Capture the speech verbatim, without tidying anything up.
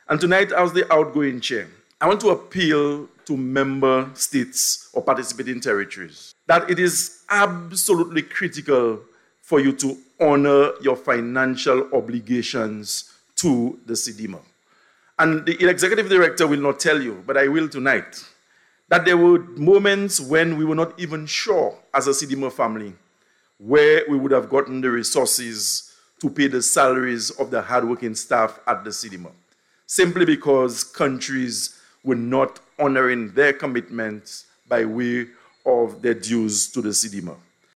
And tonight, as the outgoing chair, I want to appeal to member states or participating territories that it is absolutely critical for you to honor your financial obligations to the CDIMA. And the executive director will not tell you, but I will tonight, that there were moments when we were not even sure as a CDIMA family where we would have gotten the resources to pay the salaries of the hardworking staff at the CDIMA, simply because countries were not honoring their commitments by way of their dues to the CDIMA.